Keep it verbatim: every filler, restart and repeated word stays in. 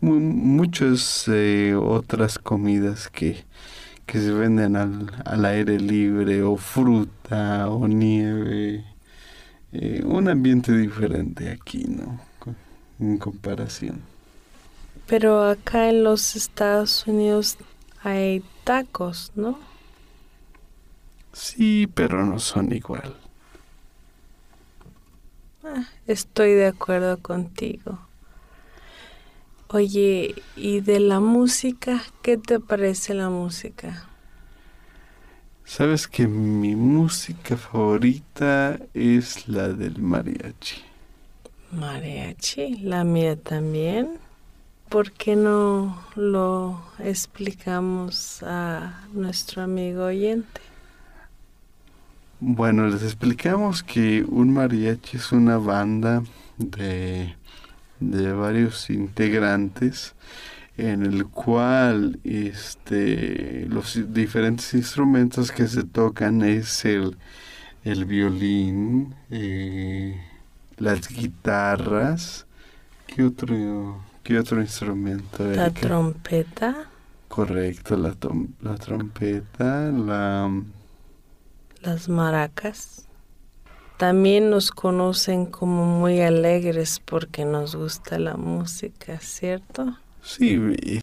mu- muchas eh, otras comidas que, que se venden al, al aire libre, o fruta, o nieve. Eh, un ambiente diferente aquí, ¿no? Con- En comparación. Pero acá en los Estados Unidos hay tacos, ¿no? Sí, pero no son igual. Ah, estoy de acuerdo contigo. Oye, ¿y de la música? ¿Qué te parece la música? Sabes que mi música favorita es la del mariachi. Mariachi, la mía también. ¿Por qué no lo explicamos a nuestro amigo oyente? Bueno, les explicamos que un mariachi es una banda de, de varios integrantes en el cual este, los diferentes instrumentos que se tocan es el, el violín, eh, las guitarras. ¿Qué otro, qué otro instrumento, La Erika? trompeta, Correcto, la, tom- la trompeta, la... las maracas. También nos conocen como muy alegres porque nos gusta la música, ¿cierto? Sí,